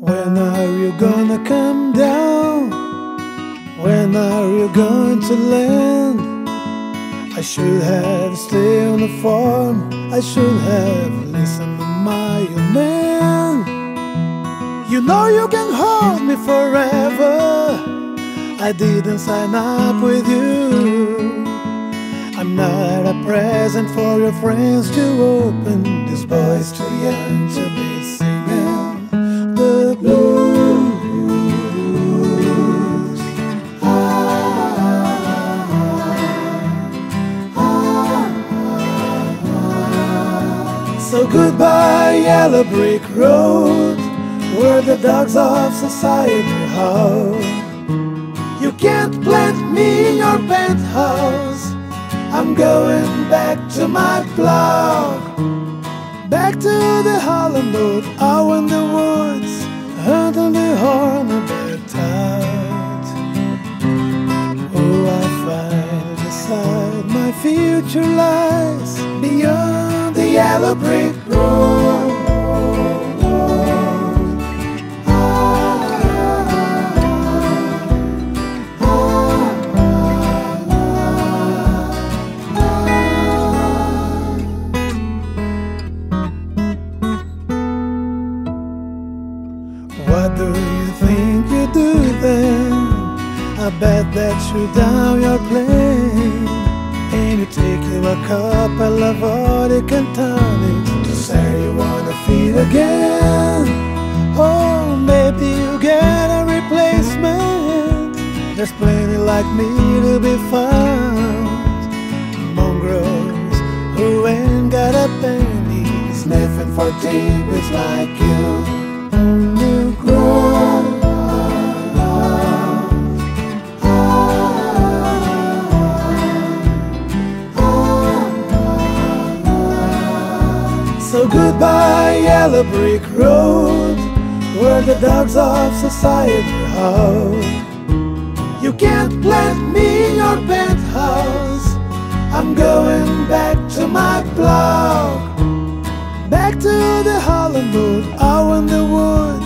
When are you gonna come down? When are you going to land? I should have stayed on the farm. I should have listened to my old man. You know you can hold me forever. I didn't sign up with you. I'm not a present for your friends to open. This boy's too young to be singing the blues. So goodbye, yellow brick road, where the dogs of society howl. You can't plant me in your penthouse. I'm going back to my blog, back to the Holland boat, out in the woods, hunting the hornbill tide. Oh, I find beside my future lies beyond the yellow brick road. What do you think you do then? I bet that you down your plane, and you take you a couple of vodka and tonics to say you wanna feed again. Oh, maybe you get a replacement. There's plenty like me to be found. Mongrels who ain't got a penny, sniffing for tea-bits like you. So goodbye, yellow brick road, where the dogs of society howl. You can't plant me in your penthouse. I'm going back to my blog, back to the Holland boat, out in the woods,